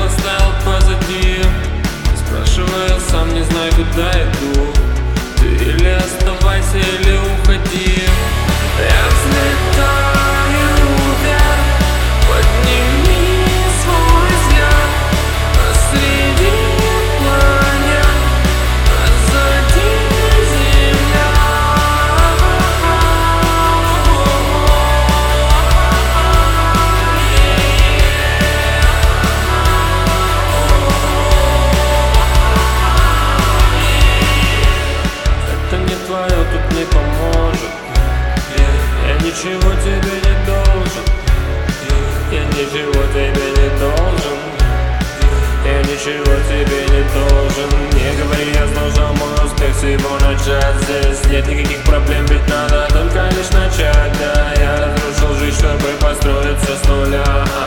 оставил позади. Не спрашивая, сам не знаю, куда иду. Ты или оставайся, или уходи. Я взлетаю вверх, подними свой взгляд. Среди планет позади Земля. Это не твое, тут не поможет. Я ничего тебе не должен. Я ничего тебе не должен. Я ничего тебе не должен. Не говори, я знал, что мой успех всего начать. Здесь нет никаких проблем, ведь надо только лишь начать. Да, я разрушил жизнь, чтобы построить все с нуля.